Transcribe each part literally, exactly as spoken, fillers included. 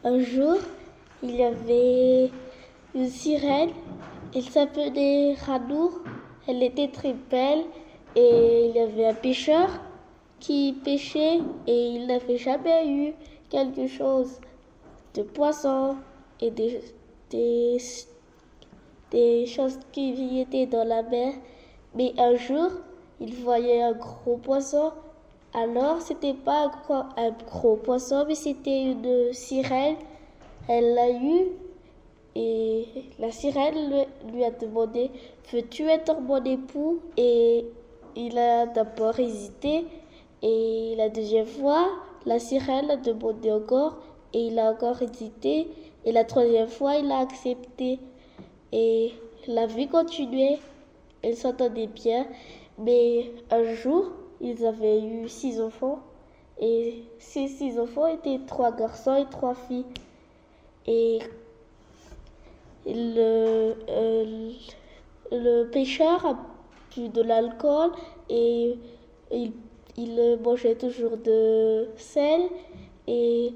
Un jour, il y avait une sirène. Elle s'appelait Ranour. Elle était très belle. Et il y avait un pêcheur qui pêchait et il n'avait jamais eu quelque chose de poisson et des, des, des choses qui étaient dans la mer. Mais un jour, il voyait un gros poisson. Alors, c'était pas un gros, un gros poisson, mais c'était une sirène. Elle l'a eu et la sirène lui, lui a demandé, veux-tu être mon époux? Et il a d'abord hésité. Et la deuxième fois, la sirène a demandé encore et il a encore hésité. Et la troisième fois, il a accepté. Et la vie continuait. Ils s'entendaient bien. Mais un jour, ils avaient eu six enfants. Et ces six enfants étaient trois garçons et trois filles. Et le, euh, le pêcheur a bu de l'alcool et il, il mangeait toujours de sel. Et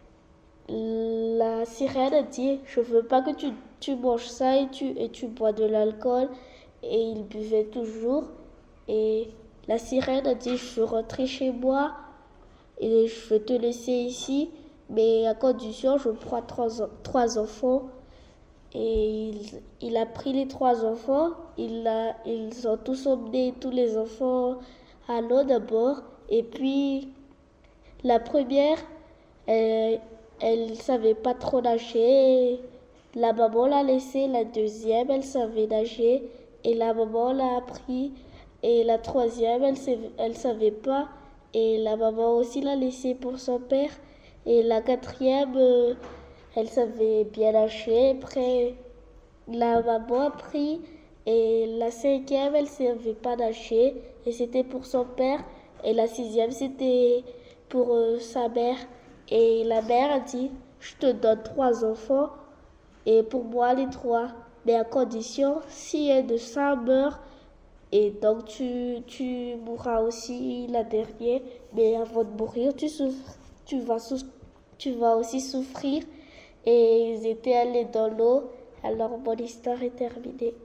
la sirène a dit, je veux pas que tu, tu manges ça et tu, et tu bois de l'alcool. Et il buvait toujours. Et la sirène a dit, je veux rentrer chez moi et je vais te laisser ici, mais à condition, je prends trois, trois enfants. Et il, il a pris les trois enfants, il a, ils ont tous emmené tous les enfants à l'eau d'abord. Et puis, la première, elle ne savait pas trop nager. La maman l'a laissée, la deuxième, elle savait nager. Et la maman l'a appris. Et la troisième, elle ne savait pas. Et la maman aussi l'a laissée pour son père. Et la quatrième, euh, elle savait bien nager. Après, la maman a pris. Et la cinquième, elle ne savait pas nager. Et c'était pour son père. Et la sixième, c'était pour euh, sa mère. Et la mère a dit, je te donne trois enfants. Et pour moi, les trois. Mais à condition, si un de ça meurt, et donc tu, tu mourras aussi la dernière, mais avant de mourir, tu, souffres, tu, vas, tu vas aussi souffrir. Et ils étaient allés dans l'eau, alors mon histoire est terminée.